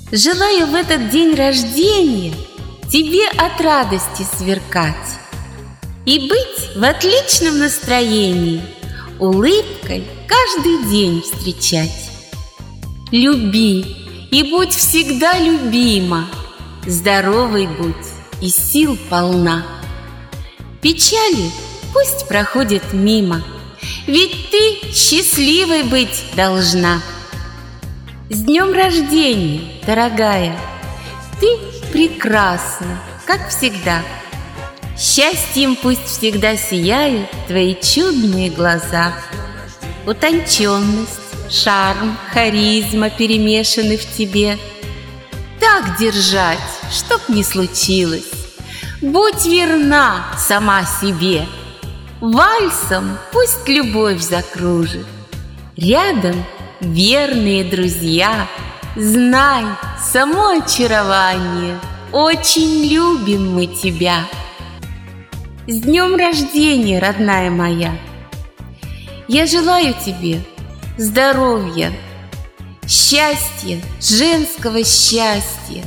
Желаю в этот день рождения тебе от радости сверкать и быть в отличном настроении, улыбкой каждый день встречать. Люби и будь всегда любима, здоровой будь и сил полна. Печали пусть проходят мимо, ведь ты счастливой быть должна. С днем рождения, дорогая! Ты прекрасна, как всегда. Счастьем пусть всегда сияют твои чудные глаза. Утонченность, шарм, харизма перемешаны в тебе. Так держать, чтоб не случилось. Будь верна сама себе. Вальсом пусть любовь закружит. Рядом верные друзья. Знай само очарование. Очень любим мы тебя. С днем рождения, родная моя! Я желаю тебе здоровья, счастья, женского счастья,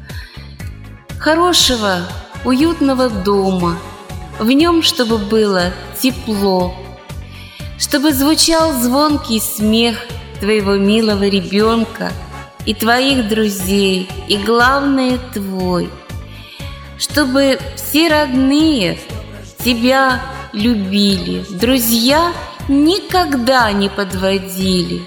хорошего, уютного дома, в нем чтобы было тепло, чтобы звучал звонкий смех твоего милого ребенка и твоих друзей, и главное твой, чтобы все родные тебя любили, друзья никогда не подводили.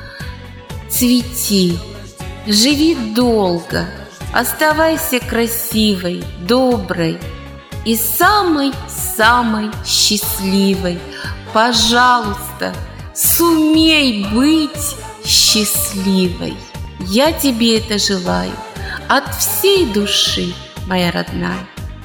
Цвети, живи долго, оставайся красивой, доброй и самой-самой счастливой. Пожалуйста, сумей быть счастливой. Я тебе это желаю от всей души, моя родная.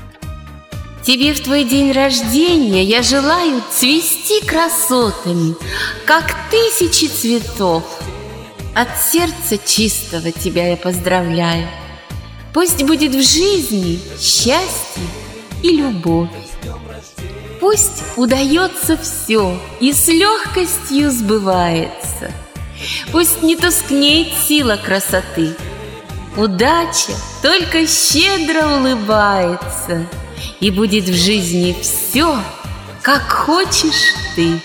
Тебе в твой день рождения я желаю цвести красотами, как тысячи цветов. От сердца чистого тебя я поздравляю. Пусть будет в жизни счастье и любовь. Пусть удается все и с легкостью сбывается. Пусть не тускнеет сила красоты. Удача только щедро улыбается. И будет в жизни все, как хочешь ты.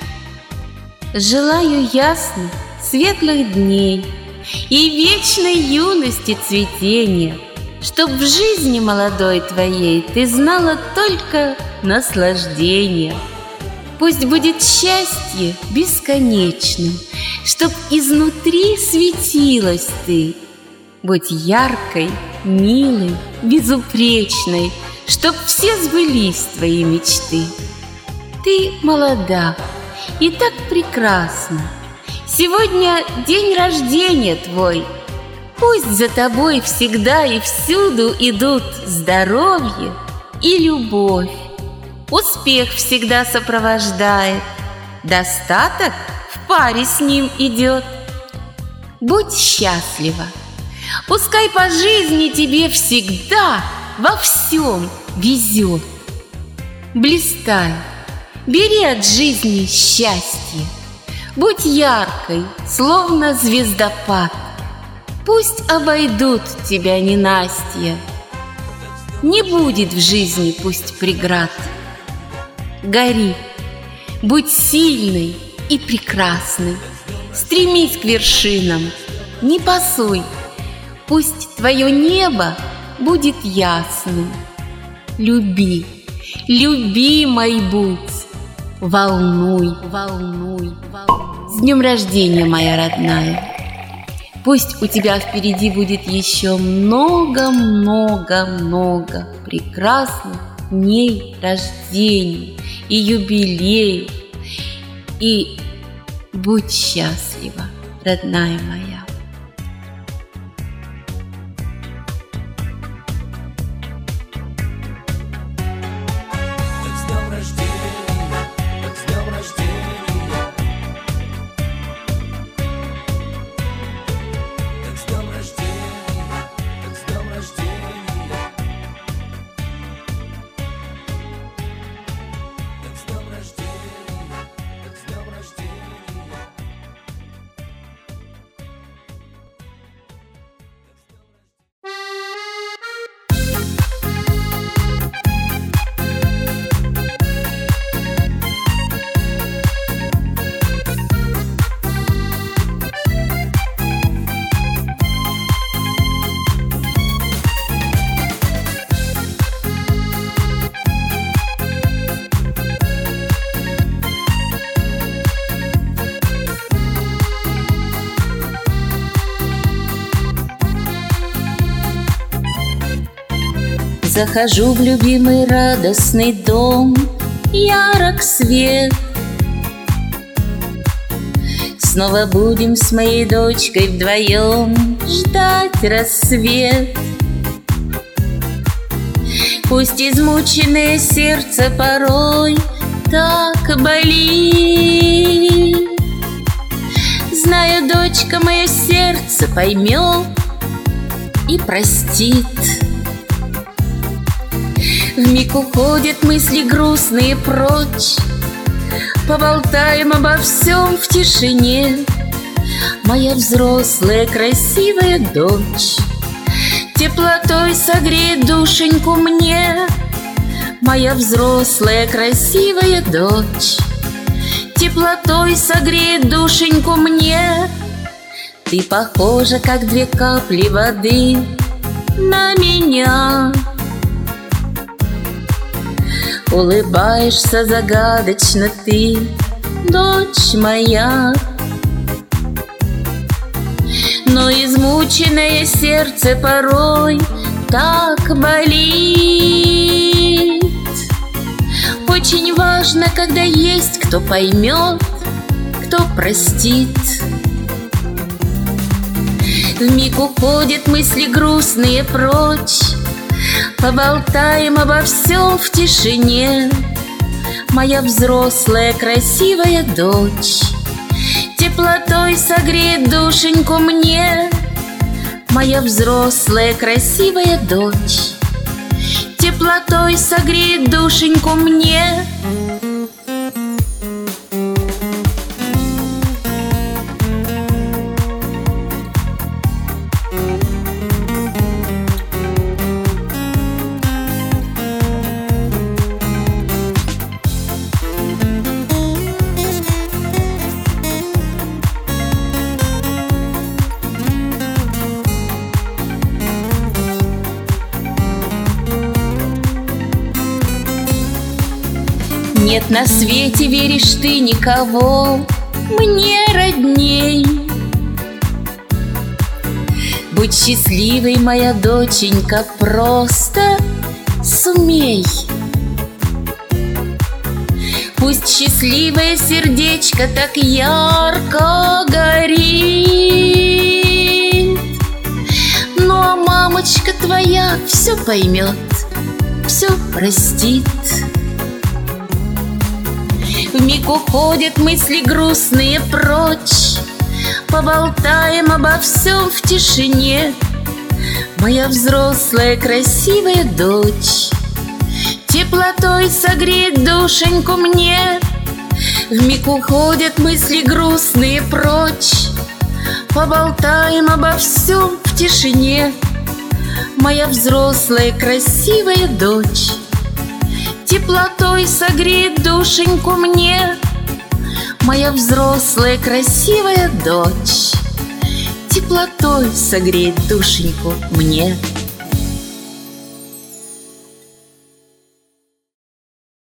Желаю ясных, светлых дней и вечной юности цветения, чтоб в жизни молодой твоей ты знала только наслаждение. Пусть будет счастье бесконечным, чтоб изнутри светилась ты. Будь яркой, милой, безупречной, чтоб все сбылись твои мечты. Ты молода и так прекрасна. Сегодня день рождения твой. Пусть за тобой всегда и всюду идут здоровье и любовь. Успех всегда сопровождает, достаток в паре с ним идет. Будь счастлива. Пускай по жизни тебе всегда во всем везет. Блистай, бери от жизни счастье. Будь яркой, словно звездопад. Пусть обойдут тебя ненастья. Не будет в жизни пусть преград. Гори, будь сильной и прекрасной. Стремись к вершинам, не пасуй. Пусть твое небо будет ясным. Люби, любимой будь. Волнуй, волнуй, волнуй. С днем рождения, моя родная! Пусть у тебя впереди будет еще много-много-много прекрасных дней рождения и юбилеев. И будь счастлива, родная моя! Захожу в любимый радостный дом, ярок свет. Снова будем с моей дочкой вдвоем ждать рассвет. Пусть измученное сердце порой так болит, знаю, дочка мое сердце поймет и простит. Вмиг уходят мысли грустные прочь, поболтаем обо всем в тишине. Моя взрослая красивая дочь теплотой согреет душеньку мне. Моя взрослая красивая дочь теплотой согреет душеньку мне. Ты похожа, как две капли воды на меня. Улыбаешься загадочно ты, дочь моя. Но измученное сердце порой так болит. Очень важно, когда есть кто поймет, кто простит. Вмиг уходят мысли грустные прочь, поболтаем обо всем в тишине. Моя взрослая красивая дочь теплотой согреет душеньку мне. Моя взрослая красивая дочь теплотой согреет душеньку мне. Нет на свете, веришь ты, никого мне родней. Будь счастливой, моя доченька, просто сумей. Пусть счастливое сердечко так ярко горит, ну а мамочка твоя все поймет, все простит. Вмиг уходят мысли грустные прочь, поболтаем обо всем в тишине. Моя взрослая красивая дочь теплотой согреет душеньку мне. Вмиг уходят мысли грустные прочь, поболтаем обо всем в тишине. Моя взрослая красивая дочь теплотой согреет душеньку мне. Моя взрослая красивая дочь теплотой согреет душеньку мне.